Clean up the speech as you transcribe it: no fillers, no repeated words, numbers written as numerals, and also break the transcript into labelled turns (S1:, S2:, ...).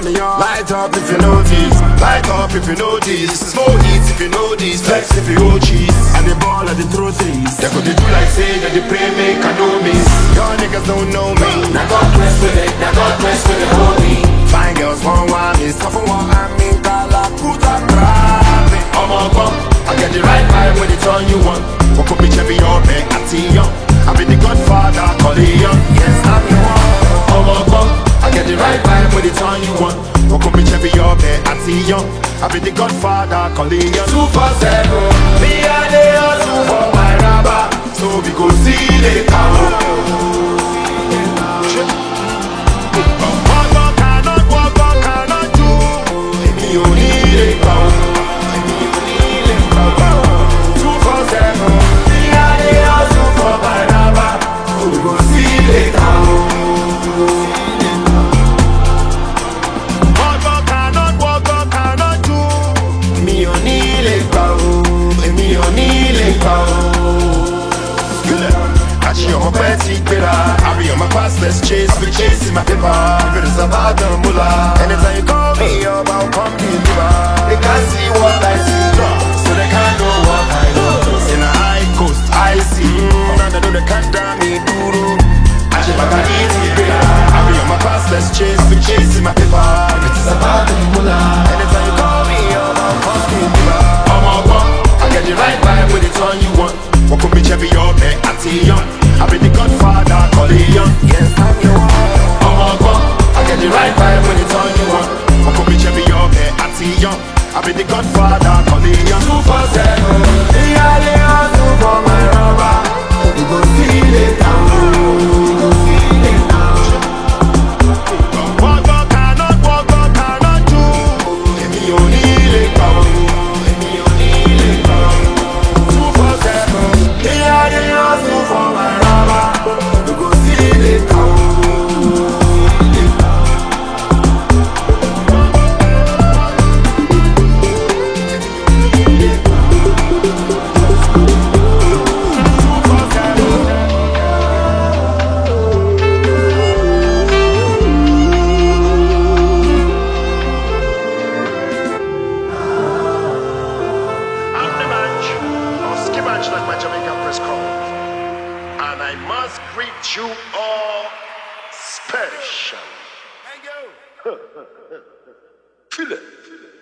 S1: turn me on. Light up if you notice, light up if you notice. Slow eats if you know this, flex if you owe cheese. And the ball of the throw threes. They could do like say that they pray make I know miss. Y'all niggas don't know me.
S2: Now God bless with it, now God bless with it, homie.
S1: Fine girls want me, tough one I mean, Kala Kuta Krabi. I'm a bum, I get the right vibe when it's on you want. What could be Chevy or Beck, I see young. I be the Godfather, call it young. Yes, I'm the one. I'm a bum, I get the right vibe when it's on you want. What could be Chevy or Beck, I see young. I be the Godfather, call it young. 247, me and the hustle for my rubber. So we go see the cow. I be on my past, let's chase, I be chasing my paper. If it is about the mullah, anytime you call me up, I'll come deliver. They can't see what I see, so they can't know what I know. In a high coast, I see. None of them they can't damn me, duro. I should back an easy beer. I be on my past, let's chase, I be chasing my paper. If it is about the mullah, anytime you call me up, I'll come deliver. I'm a bum, I get the right vibe when it's on you want. What could be Chevy or Beck, I see young. I be the Godfather, call it young. Yes, I'm your one. I'm a bum, I get the right vibe when it's on you want. What could be Chevy or Beck, I see young. I be the Godfather, call it young. 247, the alliance for my rubber. We go see it down. We go see it down. Walk up, cannot do. Let me only let go. Let me only let go. 247, the alliance for my rubber. We go see it down. Like my Jamaican press call, and I must greet you all special. Thank you. Feel it.